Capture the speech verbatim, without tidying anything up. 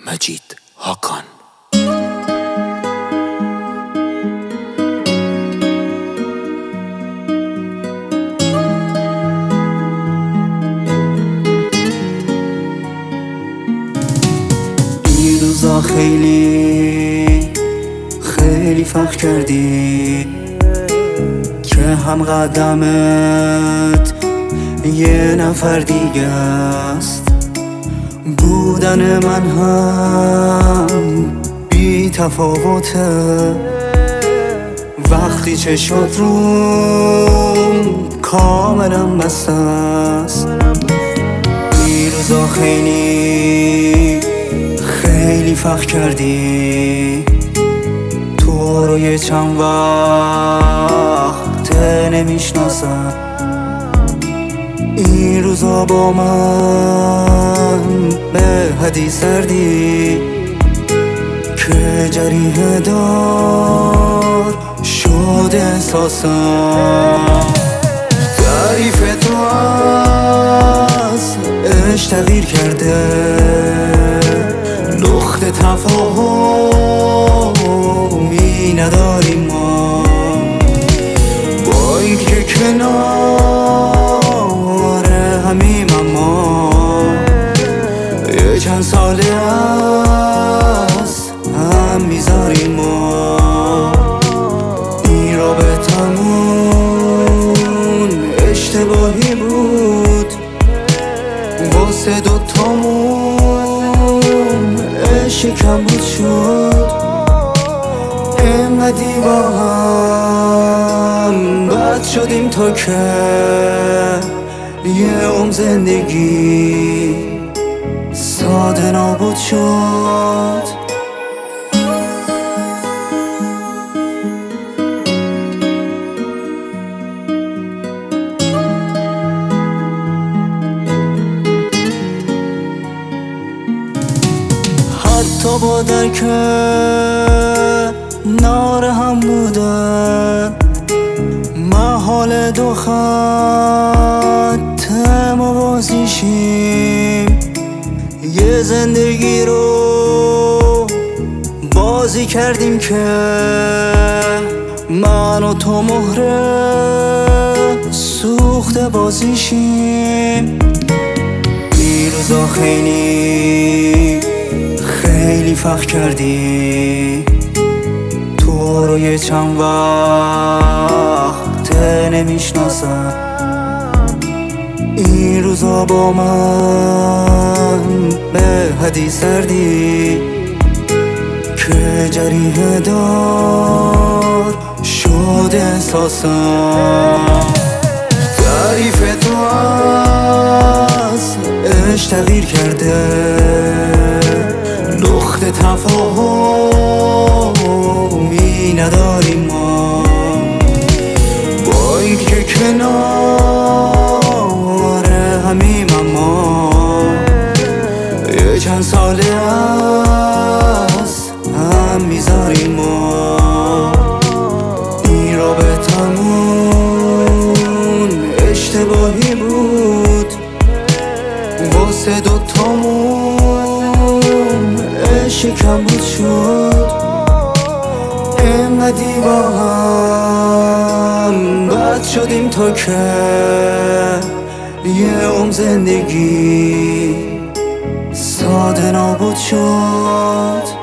مجید هاکان. این روزا خیلی خیلی فخر کردی که هم قدمت یه نفر دیگه است، بودن من هم بی تفاوته. وقتی چشات روم کاملا بسته است، این روزا خیلی خیلی فخر کردی، تو رو یه چند وقت نمیشناسم. این روزا با من به حدیث سردی که جریحه دار شد احساسم. تعریف تو از عشق تغییر کرده، لخت تفاهمی نداریم ما، با اینکه کنار همیم اما یه چند ساله است هم میذاریم ما. این رابطمون اشتباهی بود، واسه دوتامون عشق کم بود شد. اینقدی با هم بد شدیم تا که یه عمر زندگی ساده نابود شد. حتی با درک نار هم بودن، محال دو خط موازیشیم. یه زندگی رو بازی کردیم که من و تو مهره سوخته بازیشیم. این روزا خیلی خیلی فخر کردی، تو رو یه چند وقت نمیشناسم. این روزا با من به حدیث سردی که جریحه دار شد احساسم. تعریف تو از عشق تغییر کرده، لخت تفاهمی نداریم ما، با اینکه کنار همیم اما یه چند ساله است هم میذاریم ما. این رابطمون اشتباهی بود، واسه دوتامون عشق کم بود شد. اینقدی با هم بد شدیم تا که یه عمر زندگی ساده نابود شد.